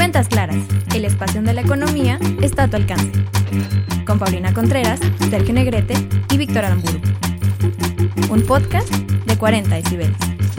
Cuentas Claras, el espacio donde la economía está a tu alcance. Con Paulina Contreras, Sergio Negrete y Víctor Aramburu. Un podcast de 40 decibeles.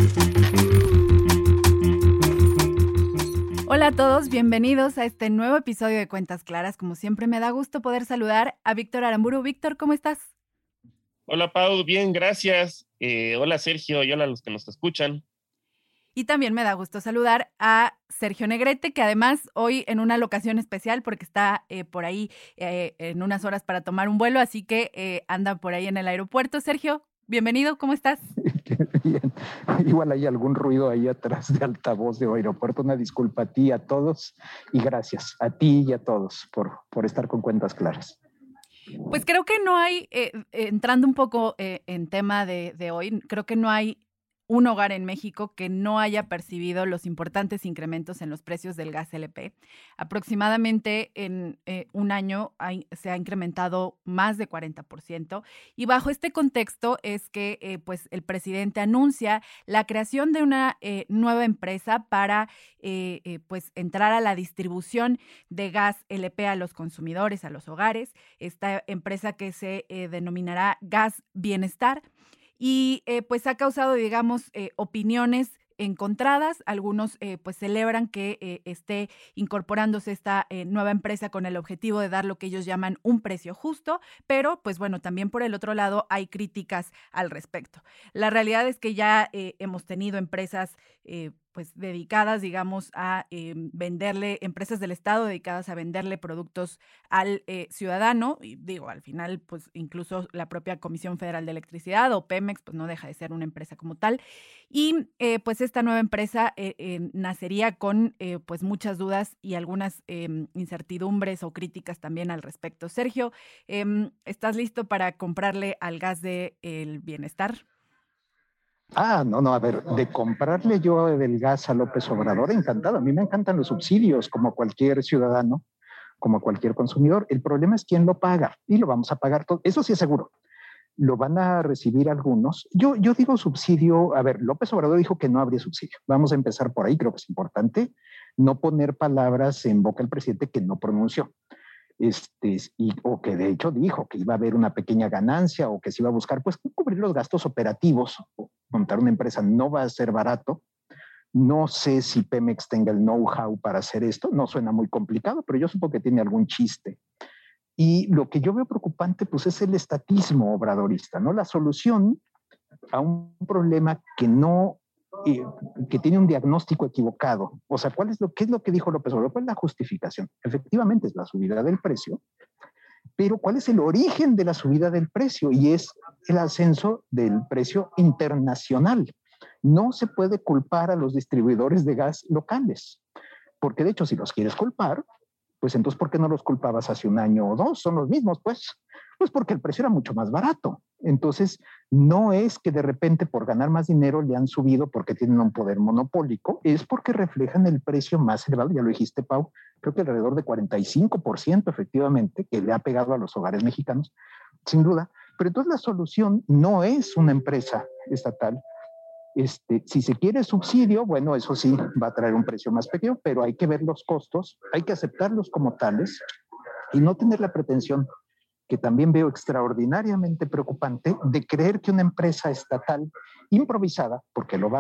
Hola a todos, bienvenidos a este nuevo episodio de Cuentas Claras. Como siempre, me da gusto poder saludar a Víctor Aramburu. Víctor, ¿cómo estás? Hola Pau, bien, gracias. Hola Sergio y hola a los que nos escuchan. Y también me da gusto saludar a Sergio Negrete, que además hoy en una locación especial porque está por ahí en unas horas para tomar un vuelo, así que anda por ahí en el aeropuerto. Sergio, bienvenido, ¿cómo estás? Bien. Igual hay algún ruido ahí atrás de altavoz de aeropuerto. Una disculpa a ti, a todos, y gracias a ti y a todos por estar con Cuentas Claras. Pues creo que no hay, entrando un poco en tema de hoy, creo que no hay un hogar en México que no haya percibido los importantes incrementos en los precios del gas LP. Aproximadamente en un año se ha incrementado más de 40%, y bajo este contexto es que pues el presidente anuncia la creación de una nueva empresa para pues entrar a la distribución de gas LP a los consumidores, a los hogares. Esta empresa que se denominará Gas Bienestar. Y pues ha causado, digamos, opiniones encontradas. Algunos pues celebran que esté incorporándose esta nueva empresa con el objetivo de dar lo que ellos llaman un precio justo, pero pues bueno, también por el otro lado hay críticas al respecto. La realidad es que ya hemos tenido empresas pues dedicadas, digamos, a venderle, empresas del Estado dedicadas a venderle productos al ciudadano, y digo, al final, pues incluso la propia Comisión Federal de Electricidad o Pemex, pues no deja de ser una empresa como tal, y pues esta nueva empresa nacería con pues muchas dudas y algunas incertidumbres o críticas también al respecto. Sergio, ¿estás listo para comprarle al Gas del Bienestar? No, a ver, de comprarle yo del gas a López Obrador, encantado. A mí me encantan los subsidios, como cualquier ciudadano, como cualquier consumidor. El problema es quién lo paga, y lo vamos a pagar todo. Eso sí es seguro. Lo van a recibir algunos. Yo digo subsidio, a ver, López Obrador dijo que no habría subsidio. Vamos a empezar por ahí, creo que es importante no poner palabras en boca del presidente que no pronunció. O que de hecho dijo que iba a haber una pequeña ganancia o que se iba a buscar pues cubrir los gastos operativos. Montar una empresa no va a ser barato. No sé si Pemex tenga el know-how para hacer esto. No suena muy complicado, pero yo supongo que tiene algún chiste. Y lo que yo veo preocupante pues es el estatismo obradorista, ¿no? La solución a un problema que tiene un diagnóstico equivocado. O sea, ¿qué es lo que dijo López Obrador? ¿Cuál es la justificación? Efectivamente es la subida del precio, pero ¿cuál es el origen de la subida del precio? Y es el ascenso del precio internacional. No se puede culpar a los distribuidores de gas locales, porque de hecho si los quieres culpar, pues entonces ¿por qué no los culpabas hace un año o dos? Son los mismos, pues porque el precio era mucho más barato. Entonces, no es que de repente por ganar más dinero le han subido porque tienen un poder monopólico, es porque reflejan el precio más elevado, ya lo dijiste, Pau, creo que alrededor de 45% efectivamente, que le ha pegado a los hogares mexicanos, sin duda. Pero entonces la solución no es una empresa estatal. Si se quiere subsidio, bueno, eso sí va a traer un precio más pequeño, pero hay que ver los costos, hay que aceptarlos como tales y no tener la pretensión, que también veo extraordinariamente preocupante, de creer que una empresa estatal improvisada, porque lo va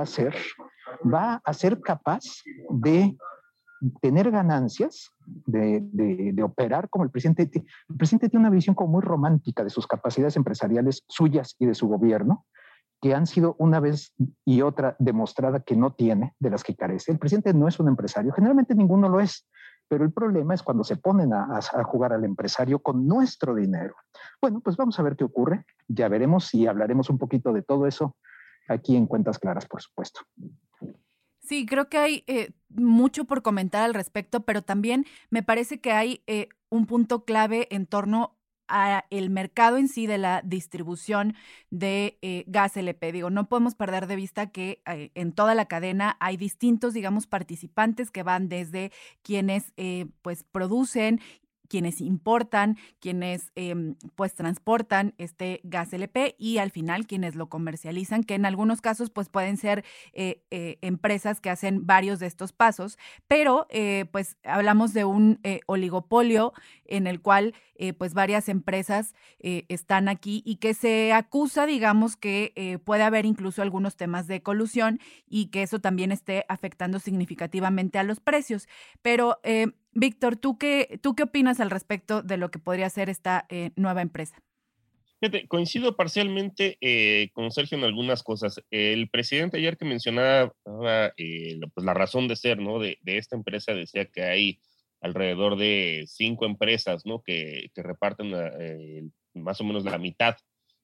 a ser capaz de tener ganancias, de operar como el presidente. El presidente tiene una visión como muy romántica de sus capacidades empresariales suyas y de su gobierno, que han sido una vez y otra demostrada que no tiene, de las que carece. El presidente no es un empresario, generalmente ninguno lo es, pero el problema es cuando se ponen a jugar al empresario con nuestro dinero. Bueno, pues vamos a ver qué ocurre, ya veremos y hablaremos un poquito de todo eso aquí en Cuentas Claras, por supuesto. Sí, creo que hay mucho por comentar al respecto, pero también me parece que hay un punto clave en torno a el mercado en sí de la distribución de gas LP. Digo, no podemos perder de vista que en toda la cadena hay distintos, digamos, participantes que van desde quienes pues producen quienes importan, quienes pues transportan este gas LP y al final quienes lo comercializan, que en algunos casos pues pueden ser empresas que hacen varios de estos pasos, pero pues hablamos de un oligopolio en el cual pues varias empresas están aquí y que se acusa, digamos, que puede haber incluso algunos temas de colusión y que eso también esté afectando significativamente a los precios. Pero Víctor, ¿tú qué opinas al respecto de lo que podría ser esta nueva empresa? Fíjate, coincido parcialmente con Sergio en algunas cosas. El presidente ayer que mencionaba pues la razón de ser, ¿no? de esta empresa, decía que hay alrededor de 5 empresas, ¿no? que reparten más o menos la mitad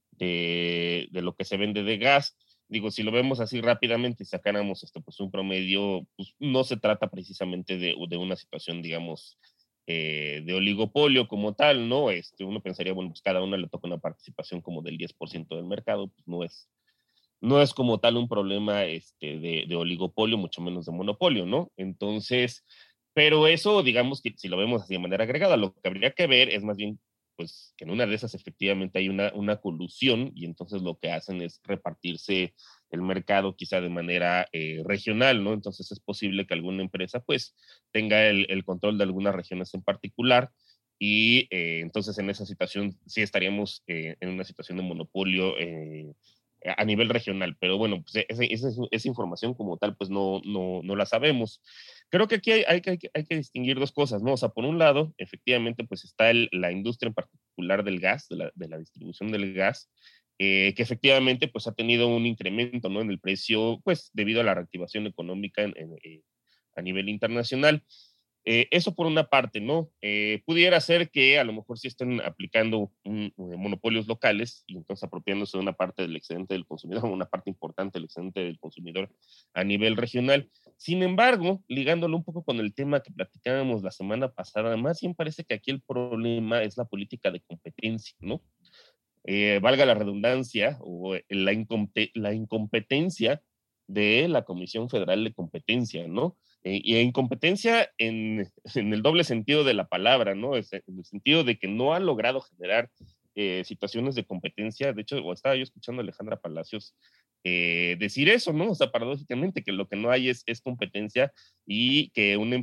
de lo que se vende de gas. Digo, si lo vemos así rápidamente y sacáramos pues un promedio, pues no se trata precisamente de una situación, digamos, de oligopolio como tal, ¿no? Uno pensaría, bueno, pues cada una le toca una participación como del 10% del mercado, pues no es como tal un problema de oligopolio, mucho menos de monopolio, ¿no? Entonces, pero eso, digamos que si lo vemos así de manera agregada, lo que habría que ver es más bien pues que en una de esas efectivamente hay una colusión y entonces lo que hacen es repartirse el mercado quizá de manera regional, ¿no? Entonces es posible que alguna empresa pues tenga el control de algunas regiones en particular y entonces en esa situación sí estaríamos en una situación de monopolio a nivel regional, pero bueno, pues esa información como tal pues no la sabemos. Creo que aquí hay que distinguir dos cosas, ¿no? O sea, por un lado, efectivamente, pues está la industria en particular del gas, de la distribución del gas, que efectivamente pues ha tenido un incremento, ¿no? En el precio, pues debido a la reactivación económica a nivel internacional. Eso por una parte, ¿no? Pudiera ser que a lo mejor sí estén aplicando monopolios locales y entonces apropiándose de una parte del excedente del consumidor, una parte importante del excedente del consumidor a nivel regional. Sin embargo, ligándolo un poco con el tema que platicábamos la semana pasada, más bien parece que aquí el problema es la política de competencia, ¿no? Valga la redundancia o la incompetencia de la Comisión Federal de Competencia, ¿no? Y incompetencia en el doble sentido de la palabra, ¿no? En el sentido de que no ha logrado generar situaciones de competencia. De hecho, estaba yo escuchando a Alejandra Palacios decir eso, ¿no? O sea, paradójicamente, que lo que no hay es competencia y que una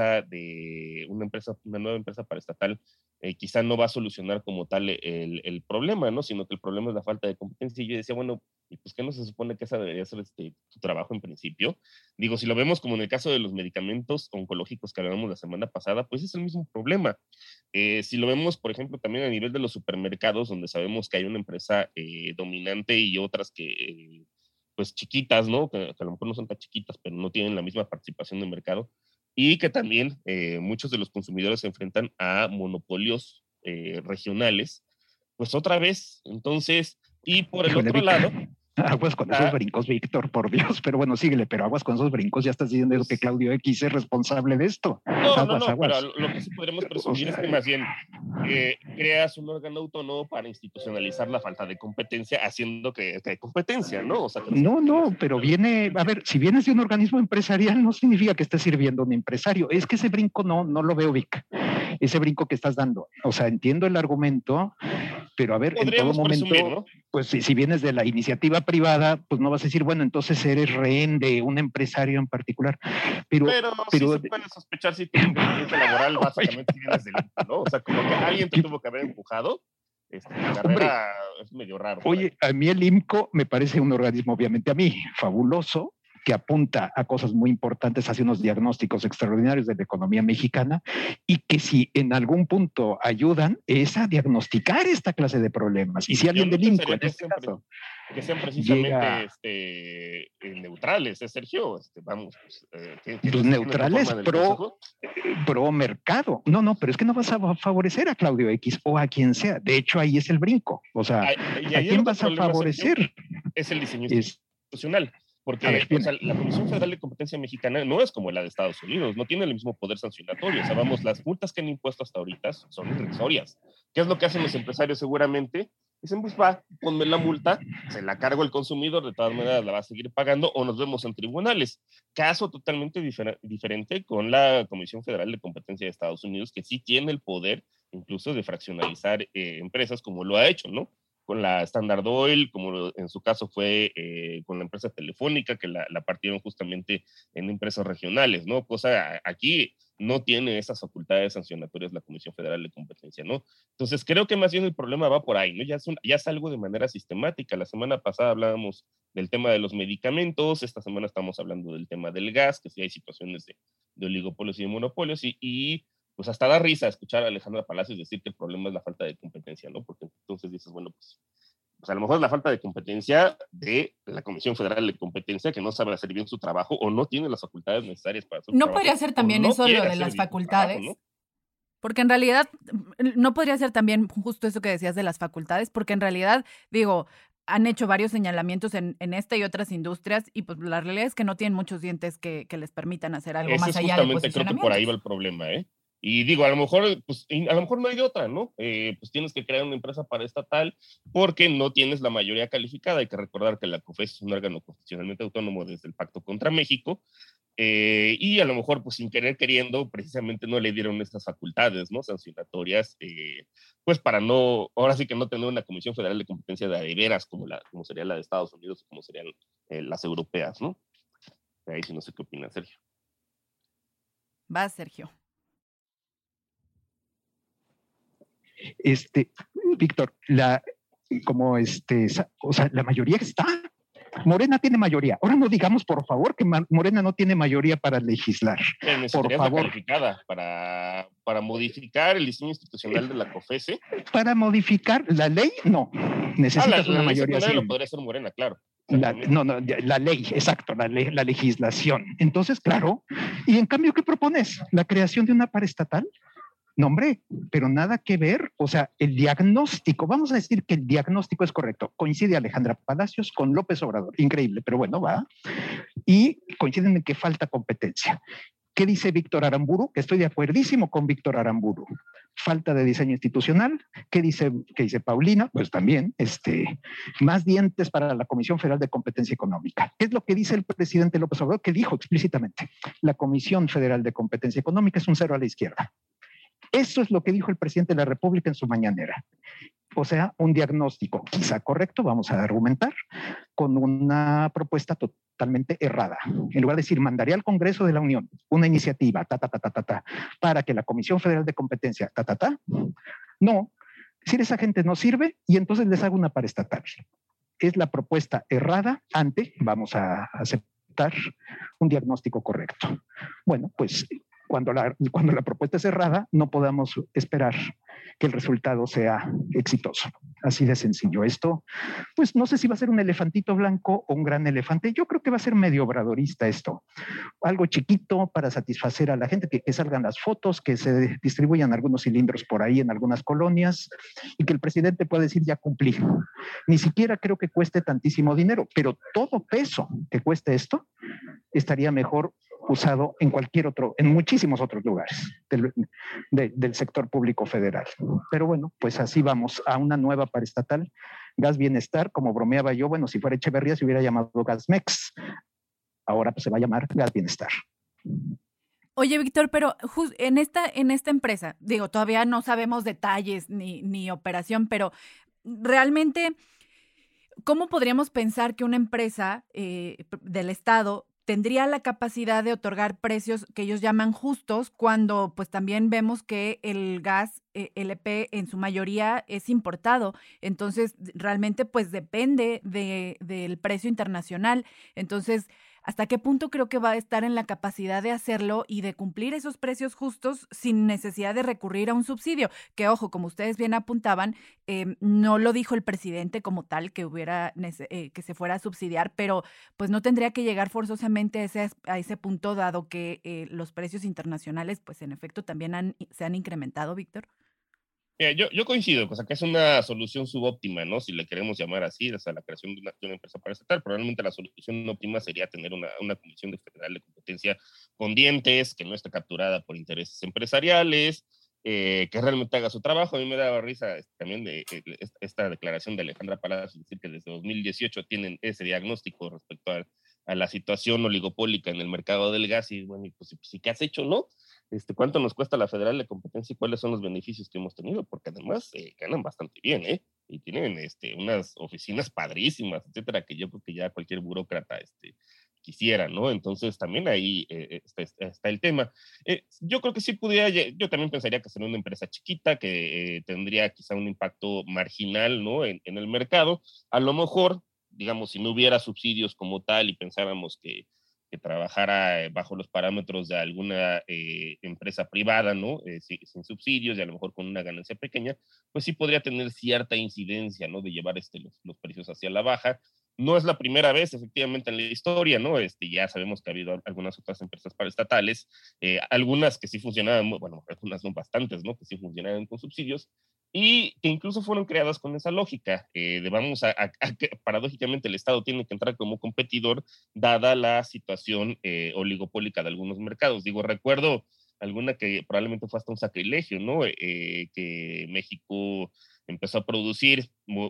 nueva empresa paraestatal quizá no va a solucionar como tal el problema, ¿no? Sino que el problema es la falta de competencia. Y yo decía, bueno, ¿y pues qué no se supone que esa debería ser tu trabajo en principio? Digo, si lo vemos como en el caso de los medicamentos oncológicos que hablábamos la semana pasada, pues es el mismo problema. Si lo vemos, por ejemplo, también a nivel de los supermercados, donde sabemos que hay una empresa dominante y otras que, pues chiquitas, ¿no? Que a lo mejor no son tan chiquitas, pero no tienen la misma participación de mercado, y que también muchos de los consumidores se enfrentan a monopolios regionales, pues otra vez, entonces, y por el otro lado... Aguas con esos brincos, Víctor, por Dios, pero bueno, síguele, pero aguas con esos brincos, ya estás diciendo pues, que Claudio X es responsable de esto. Aguas. Pero lo que sí podremos presumir es que más bien creas un órgano autónomo para institucionalizar la falta de competencia, haciendo que hay competencia, ¿no? O sea, pero viene, a ver, si vienes de un organismo empresarial, no significa que estés sirviendo a un empresario, es que ese brinco no lo veo, Vic, ese brinco que estás dando, o sea, entiendo el argumento, pero a ver, en todo momento, ¿no? Pues si vienes de la iniciativa privada, pues no vas a decir, bueno, entonces eres rehén de un empresario en particular. Pero sí se puede sospechar si tu experiencia laboral básicamente vienes del INPE, ¿no? O sea, como que alguien te tuvo que haber empujado. La carrera es medio raro. Oye, a mí el IMCO me parece un organismo, obviamente a mí, fabuloso, que apunta a cosas muy importantes, hace unos diagnósticos extraordinarios de la economía mexicana y que si en algún punto ayudan es a diagnosticar esta clase de problemas. Y si alguien del INCO en este caso que sean precisamente neutrales, Sergio, vamos. Pues neutrales pro mercado. No, pero es que no vas a favorecer a Claudio X o a quien sea. De hecho, ahí es el brinco. O sea, ¿a quién vas a favorecer? Sergio, es el diseño institucional. Porque o sea, la Comisión Federal de Competencia Mexicana no es como la de Estados Unidos, no tiene el mismo poder sancionatorio. O sea, vamos, las multas que han impuesto hasta ahorita son irrisorias. ¿Qué es lo que hacen los empresarios seguramente? Dicen, pues va, ponme la multa, se la cargo el consumidor, de todas maneras la va a seguir pagando o nos vemos en tribunales. Caso totalmente diferente con la Comisión Federal de Competencia de Estados Unidos, que sí tiene el poder incluso de fraccionalizar empresas como lo ha hecho, ¿no? Con la Standard Oil, como en su caso fue con la empresa telefónica, que la partieron justamente en empresas regionales, ¿no? Cosa aquí no tiene esas facultades sancionatorias la Comisión Federal de Competencia, ¿no? Entonces creo que más bien el problema va por ahí, ¿no? Ya es algo de manera sistemática. La semana pasada hablábamos del tema de los medicamentos, esta semana estamos hablando del tema del gas, que sí hay situaciones de oligopolios y de monopolios, y pues hasta da risa escuchar a Alejandra Palacios decir que el problema es la falta de competencia, ¿no? Porque entonces dices, bueno, pues a lo mejor es la falta de competencia de la Comisión Federal de Competencia, que no sabe hacer bien su trabajo o no tiene las facultades necesarias para su trabajo. ¿No podría ser también eso lo de las facultades? Trabajo, ¿no? Porque en realidad, no podría ser también justo eso que decías de las facultades, porque en realidad, digo, han hecho varios señalamientos en esta y otras industrias y pues la realidad es que no tienen muchos dientes que les permitan hacer algo más allá de posicionamientos. Creo que por ahí va el problema, ¿eh? Y digo, a lo mejor no hay de otra, ¿no? Pues tienes que crear una empresa paraestatal porque no tienes la mayoría calificada. Hay que recordar que la COFES es un órgano constitucionalmente autónomo desde el Pacto contra México, y a lo mejor, pues sin querer queriendo, precisamente no le dieron estas facultades, ¿no? Sancionatorias, pues para no, ahora sí que no tener una Comisión Federal de Competencia de veras como sería la de Estados Unidos o como serían las europeas, ¿no? Ahí sí no sé qué opina Sergio. Va, Sergio. Víctor, la mayoría está. Morena tiene mayoría. Ahora no digamos, por favor, que Morena no tiene mayoría para legislar. Por favor. Calificada para modificar el diseño institucional de la COFESE. Para modificar la ley, no. Necesitas una mayoría. La lo podría ser Morena, claro. La ley, exacto, la legislación. Entonces, claro. Y en cambio, ¿qué propones? ¿La creación de una paraestatal? No, hombre, pero nada que ver. O sea, el diagnóstico, vamos a decir que el diagnóstico es correcto. Coincide Alejandra Palacios con López Obrador. Increíble, pero bueno, va. Y coinciden en que falta competencia. ¿Qué dice Víctor Aramburu? Que estoy de acuerdísimo con Víctor Aramburu. Falta de diseño institucional. ¿Qué dice Paulina? Pues también, más dientes para la Comisión Federal de Competencia Económica. ¿Qué es lo que dice el presidente López Obrador? Que dijo explícitamente, la Comisión Federal de Competencia Económica es un cero a la izquierda. Eso es lo que dijo el presidente de la República en su mañanera. O sea, un diagnóstico quizá correcto, vamos a argumentar, con una propuesta totalmente errada. En lugar de decir, mandaré al Congreso de la Unión una iniciativa, para que la Comisión Federal de Competencia, no, decir esa gente no sirve y entonces les hago una paraestatal. Es la propuesta errada vamos a aceptar un diagnóstico correcto. Bueno, pues cuando la propuesta es errada, no podamos esperar que el resultado sea exitoso. Así de sencillo. Esto, pues no sé si va a ser un elefantito blanco o un gran elefante. Yo creo que va a ser medio obradorista esto. Algo chiquito para satisfacer a la gente, que salgan las fotos, que se distribuyan algunos cilindros por ahí en algunas colonias y que el presidente pueda decir ya cumplí. Ni siquiera creo que cueste tantísimo dinero, pero todo peso que cueste esto estaría mejor usado en muchísimos otros lugares del sector público federal. Pero bueno, pues así vamos a una nueva paraestatal, Gas Bienestar, como bromeaba yo, bueno, si fuera Echeverría se hubiera llamado Gasmex, ahora pues se va a llamar Gas Bienestar. Oye, Víctor, pero en esta empresa, digo, todavía no sabemos detalles ni operación, pero realmente, ¿cómo podríamos pensar que una empresa del Estado tendría la capacidad de otorgar precios que ellos llaman justos cuando pues también vemos que el gas LP en su mayoría es importado? Entonces realmente pues depende del precio internacional. Entonces, ¿hasta qué punto creo que va a estar en la capacidad de hacerlo y de cumplir esos precios justos sin necesidad de recurrir a un subsidio? Que, ojo, como ustedes bien apuntaban, no lo dijo el presidente como tal que se fuera a subsidiar, pero pues no tendría que llegar forzosamente a ese punto, dado que los precios internacionales, pues en efecto, también se han incrementado, Víctor. Yo coincido, o sea, que es una solución subóptima, ¿no? Si le queremos llamar así, o sea, la creación de una empresa paraestatal. Probablemente la solución óptima sería tener una Comisión Federal de Competencia con dientes, que no esté capturada por intereses empresariales, que realmente haga su trabajo. A mí me daba risa también de esta declaración de Alejandra Palacios, decir que desde 2018 tienen ese diagnóstico respecto a la situación oligopólica en el mercado del gas, y bueno, pues sí, ¿qué has hecho, no? ¿Cuánto nos cuesta la Federal de Competencia y cuáles son los beneficios que hemos tenido? Porque además ganan bastante bien, ¿eh? Y tienen unas oficinas padrísimas, etcétera, que yo creo que ya cualquier burócrata quisiera, ¿no? Entonces también ahí está el tema. Yo creo que sí pudiera, yo también pensaría que sería una empresa chiquita, que tendría quizá un impacto marginal, ¿no? En el mercado. A lo mejor, digamos, si no hubiera subsidios como tal y pensáramos que trabajara bajo los parámetros de alguna empresa privada, ¿no? Sin subsidios y a lo mejor con una ganancia pequeña, pues sí podría tener cierta incidencia, ¿no? De llevar los precios hacia la baja. No es la primera vez, efectivamente, en la historia, ¿no? Ya sabemos que ha habido algunas otras empresas paraestatales, algunas que sí funcionaban, bueno, algunas no bastantes, ¿no? Que sí funcionaban con subsidios, y que incluso fueron creadas con esa lógica de vamos a que paradójicamente el Estado tiene que entrar como competidor dada la situación oligopólica de algunos mercados. Digo, recuerdo alguna que probablemente fue hasta un sacrilegio, ¿no? Que México empezó a producir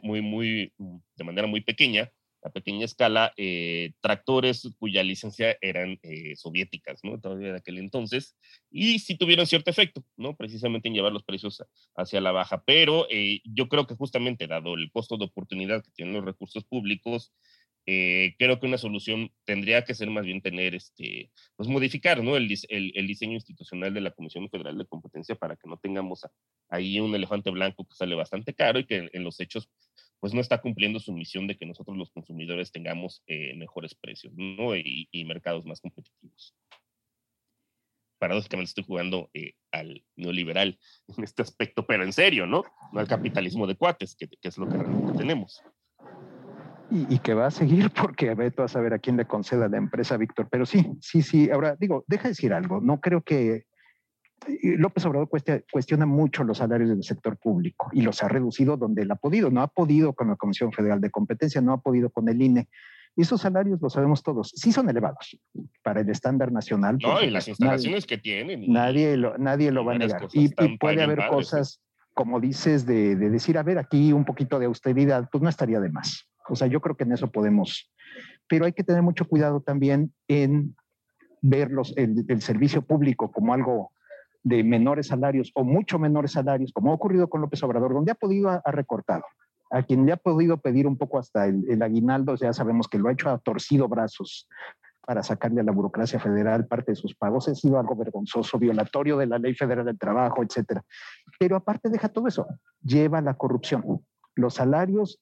de manera muy pequeña, a pequeña escala, tractores cuya licencia eran soviéticas, ¿no? Todavía de aquel entonces, y sí tuvieron cierto efecto, ¿no? Precisamente en llevar los precios hacia la baja, pero yo creo que justamente dado el costo de oportunidad que tienen los recursos públicos, creo que una solución tendría que ser más bien tener, pues modificar, ¿no? El diseño institucional de la Comisión Federal de Competencia para que no tengamos ahí un elefante blanco que sale bastante caro y que en los hechos pues no está cumpliendo su misión de que nosotros los consumidores tengamos mejores precios, ¿no? Y mercados más competitivos. Paradójicamente estoy jugando al neoliberal en este aspecto, pero en serio, ¿no? No al capitalismo de cuates, que es lo que realmente tenemos. Y que va a seguir porque ve tú a saber a quién le conceda la empresa, Víctor. Pero sí. Ahora, digo, deja decir algo. No creo que López Obrador cuestiona mucho los salarios del sector público y los ha reducido donde él ha podido. No ha podido con la Comisión Federal de Competencia, no ha podido con el INE. Esos salarios, lo sabemos todos, sí son elevados para el estándar nacional. No, y las instalaciones que tienen. Nadie lo va a negar. Y puede haber cosas, como dices, de decir, a ver, aquí un poquito de austeridad, pues no estaría de más. O sea, yo creo que en eso podemos. Pero hay que tener mucho cuidado también en ver el servicio público como algo de menores salarios o mucho menores salarios, como ha ocurrido con López Obrador, donde ha podido ha recortado. A quien le ha podido pedir un poco hasta el aguinaldo, ya sabemos que lo ha hecho, ha torcido brazos para sacarle a la burocracia federal parte de sus pagos. Ha sido algo vergonzoso, violatorio de la Ley Federal del Trabajo, etcétera. Pero aparte deja todo eso, lleva la corrupción. Los salarios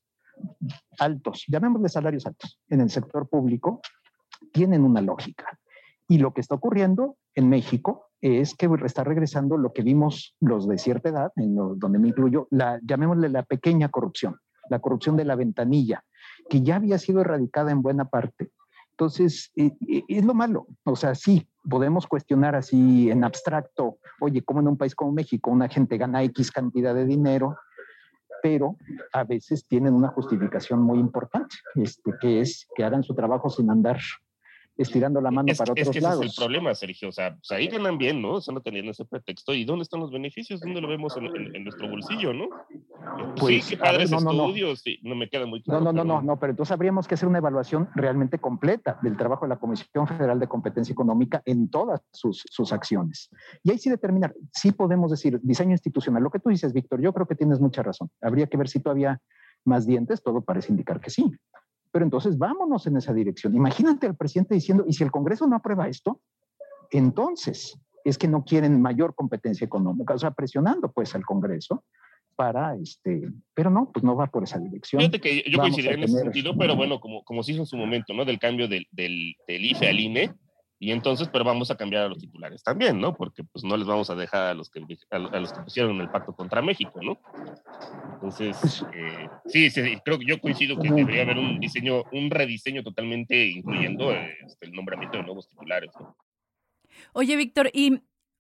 altos, llamémosle salarios altos, en el sector público, tienen una lógica. Y lo que está ocurriendo en México es que está regresando lo que vimos los de cierta edad, donde me incluyo, llamémosle la pequeña corrupción, la corrupción de la ventanilla, que ya había sido erradicada en buena parte. Entonces, es lo malo. O sea, sí, podemos cuestionar así en abstracto, oye, ¿cómo en un país como México una gente gana X cantidad de dinero? Pero a veces tienen una justificación muy importante, que es que hagan su trabajo sin andar estirando la mano para otros lados. Ese es el problema, Sergio. O sea, pues ahí ganan bien, ¿no? Solo teniendo ese pretexto. ¿Y dónde están los beneficios? ¿Dónde lo vemos en nuestro bolsillo, no? Pues, sí, qué padres estudios. Sí, no me queda muy claro. No, pero entonces habríamos que hacer una evaluación realmente completa del trabajo de la Comisión Federal de Competencia Económica en todas sus acciones. Y ahí sí determinar, sí podemos decir, diseño institucional. Lo que tú dices, Víctor, yo creo que tienes mucha razón. Habría que ver si todavía más dientes, todo parece indicar que sí. Pero entonces vámonos en esa dirección. Imagínate al presidente diciendo, ¿y si el Congreso no aprueba esto? Entonces es que no quieren mayor competencia económica, o sea, presionando pues al Congreso para pero no, pues no va por esa dirección. Fíjate que yo coincidiría en ese sentido, pero bueno, como se hizo en su momento, ¿no? Del cambio del IFE al INE, y entonces, pero vamos a cambiar a los titulares también, ¿no? Porque pues no les vamos a dejar a los que pusieron el pacto contra México, ¿no? Entonces, sí, creo que yo coincido que debería haber un rediseño totalmente incluyendo el nombramiento de nuevos titulares, ¿no? Oye, Víctor, y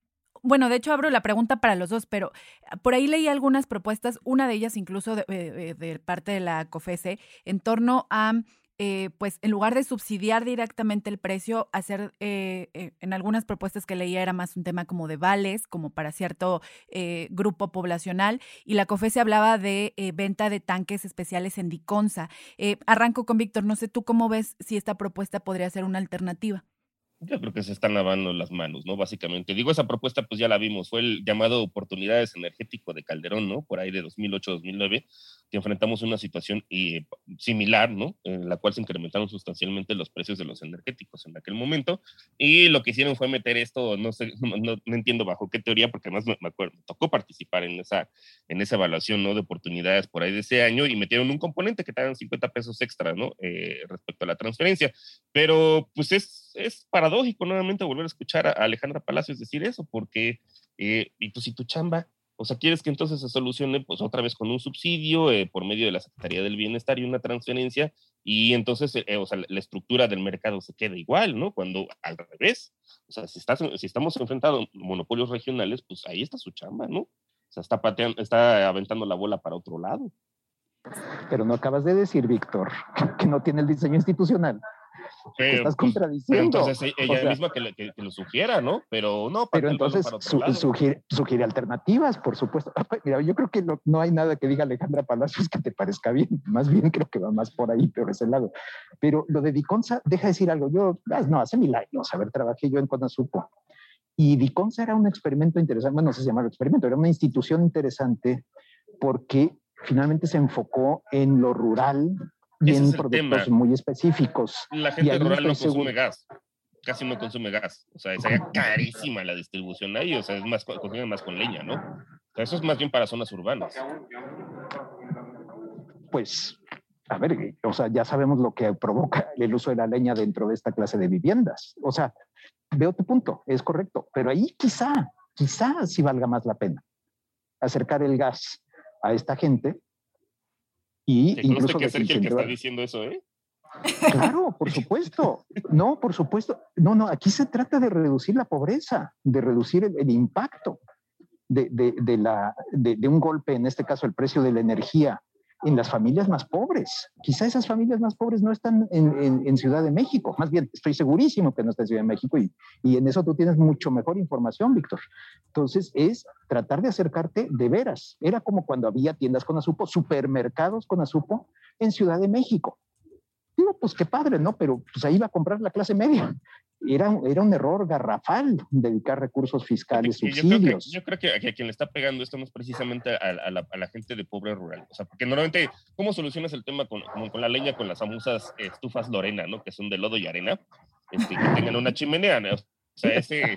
bueno, de hecho abro la pregunta para los dos, pero por ahí leí algunas propuestas, una de ellas incluso de parte de la COFECE, en torno a, pues en lugar de subsidiar directamente el precio, hacer, en algunas propuestas que leía era más un tema como de vales, como para cierto grupo poblacional, y la COFECE hablaba de venta de tanques especiales en Diconsa. Arranco con Víctor, no sé tú cómo ves si esta propuesta podría ser una alternativa. Yo creo que se están lavando las manos, ¿no? Básicamente. Digo, esa propuesta pues ya la vimos, fue el llamado Oportunidades Energético de Calderón, ¿no? Por ahí de 2008-2009, que enfrentamos una situación similar, ¿no? En la cual se incrementaron sustancialmente los precios de los energéticos en aquel momento, y lo que hicieron fue meter esto, no sé, no entiendo bajo qué teoría, porque además me acuerdo, me tocó participar en esa evaluación, ¿no? De oportunidades por ahí de ese año, y metieron un componente que te dan 50 pesos extra, ¿no? Respecto a la transferencia. Pero pues es paradójico nuevamente volver a escuchar a Alejandra Palacios decir eso, porque, y pues si tu chamba, o sea, quieres que entonces se solucione pues otra vez con un subsidio por medio de la Secretaría del Bienestar y una transferencia, y entonces, o sea, la estructura del mercado se queda igual, ¿no? Cuando al revés, o sea, si estamos enfrentados a monopolios regionales, pues ahí está su chamba, ¿no? O sea, está aventando la bola para otro lado. Pero no acabas de decir, Víctor, que no tiene el diseño institucional. Te estás contradiciendo. Pero entonces ella misma que lo sugiera, ¿no? Pero no, pero entonces sugiere alternativas, por supuesto. Mira, yo creo que no hay nada que diga Alejandra Palacios que te parezca bien. Más bien creo que va más por ahí, por ese lado. Pero lo de Diconsa, deja decir algo. Hace 1000 años, trabajé yo en Conasupo. Y Diconsa era un experimento interesante. Bueno, no sé si llamarlo experimento, era una institución interesante porque finalmente se enfocó en lo rural y en productos muy específicos. La gente rural no consume gas, casi no consume gas, o sea, sería carísima la distribución ahí, o sea, consumen más con leña, ¿no? O sea, eso es más bien para zonas urbanas. Pues, a ver, o sea, ya sabemos lo que provoca el uso de la leña dentro de esta clase de viviendas. O sea, veo tu punto, es correcto, pero ahí quizá sí valga más la pena acercar el gas a esta gente. Y incluso que Sergio el que está diciendo eso, ¿eh? Claro, por supuesto. No, por supuesto. No, aquí se trata de reducir la pobreza, de reducir el impacto de un golpe, en este caso el precio de la energía, en las familias más pobres. Quizá esas familias más pobres no están en Ciudad de México. Más bien, estoy segurísimo que no está en Ciudad de México y en eso tú tienes mucho mejor información, Víctor. Entonces, es tratar de acercarte de veras. Era como cuando había tiendas Conasupo, supermercados Conasupo en Ciudad de México. Digo, pues qué padre, ¿no? Pero pues ahí va a comprar la clase media. Era un error garrafal dedicar recursos fiscales, subsidios. Yo creo que a quien le está pegando esto no es precisamente a la gente de pobre rural. O sea, porque normalmente, ¿cómo solucionas el tema con la leña, con las famosas estufas Lorena, ¿no? Que son de lodo y arena, que tengan una chimenea, ¿no? O sea,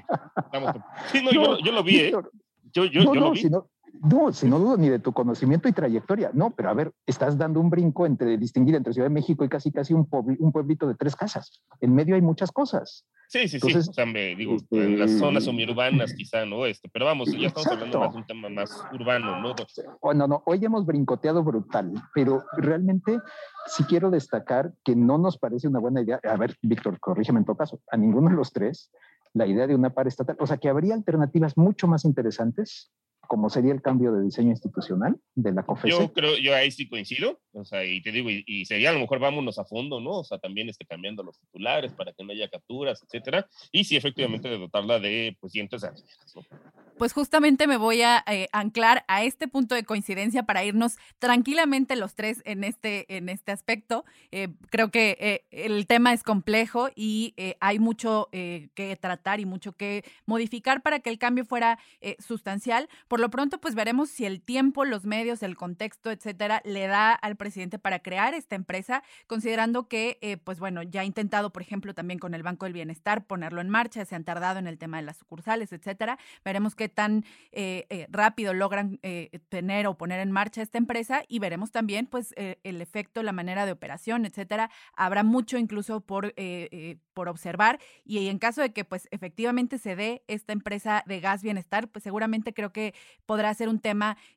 sí, no, yo lo vi, Víctor, yo lo vi. Si no dudo ni de tu conocimiento y trayectoria. No, pero a ver, estás dando un brinco distinguir entre Ciudad de México y casi un pueblito de 3 casas. En medio hay muchas cosas. Sí. Entonces, o sea, en las zonas semiurbanas quizá, ¿no? Pero vamos, ya estamos hablando más de un tema más urbano, ¿no? No, hoy hemos brincoteado brutal, pero realmente sí quiero destacar que no nos parece una buena idea. A ver, Víctor, corrígeme en todo caso, a ninguno de los tres, la idea de una paraestatal, o sea, que habría alternativas mucho más interesantes, como sería el cambio de diseño institucional de la COFECE. Yo ahí sí coincido, o sea, y te digo, y sería a lo mejor vámonos a fondo, ¿no? O sea, también cambiando los titulares para que no haya capturas, etcétera, y sí, efectivamente, de dotarla de, pues, dientes herramientas, ¿no? Pues justamente me voy a anclar a este punto de coincidencia para irnos tranquilamente los tres en este aspecto. Creo que el tema es complejo y hay mucho que tratar y mucho que modificar para que el cambio fuera sustancial. Por lo pronto, pues veremos si el tiempo, los medios, el contexto, etcétera, le da al presidente para crear esta empresa, considerando que, pues bueno, ya ha intentado, por ejemplo, también con el Banco del Bienestar ponerlo en marcha, se han tardado en el tema de las sucursales, etcétera. Veremos qué tan rápido logran tener o poner en marcha esta empresa y veremos también, pues, el efecto, la manera de operación, etcétera. Habrá mucho incluso por observar y en caso de que, pues, efectivamente se dé esta empresa de Gas Bienestar, pues seguramente creo que podrá ser un tema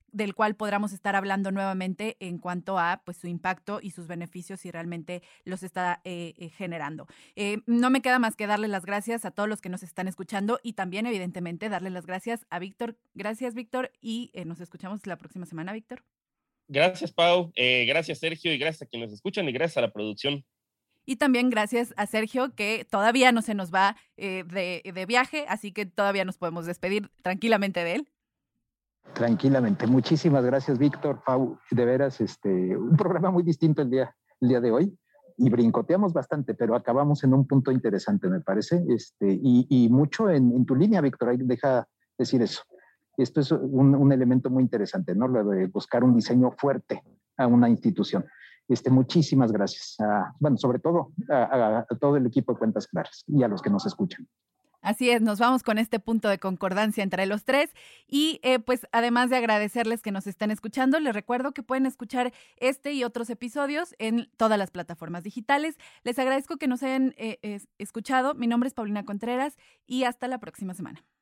del cual podamos estar hablando nuevamente en cuanto a pues, su impacto y sus beneficios si realmente los está generando. No me queda más que darle las gracias a todos los que nos están escuchando y también, evidentemente, darle las gracias a Víctor. Gracias, Víctor, y nos escuchamos la próxima semana, Víctor. Gracias, Pau. Gracias, Sergio, y gracias a quienes nos escuchan y gracias a la producción. Y también gracias a Sergio, que todavía no se nos va de viaje, así que todavía nos podemos despedir tranquilamente de él. Tranquilamente. Muchísimas gracias, Víctor, Pau. De veras, un programa muy distinto el día de hoy. Y brincoteamos bastante, pero acabamos en un punto interesante, me parece. Y mucho en tu línea, Víctor, ahí deja decir eso. Esto es un elemento muy interesante, ¿no? Lo de buscar un diseño fuerte a una institución. Muchísimas gracias. Sobre todo a todo el equipo de Cuentas Claras y a los que nos escuchan. Así es, nos vamos con este punto de concordancia entre los tres y pues además de agradecerles que nos estén escuchando, les recuerdo que pueden escuchar este y otros episodios en todas las plataformas digitales. Les agradezco que nos hayan escuchado. Mi nombre es Paulina Contreras y hasta la próxima semana.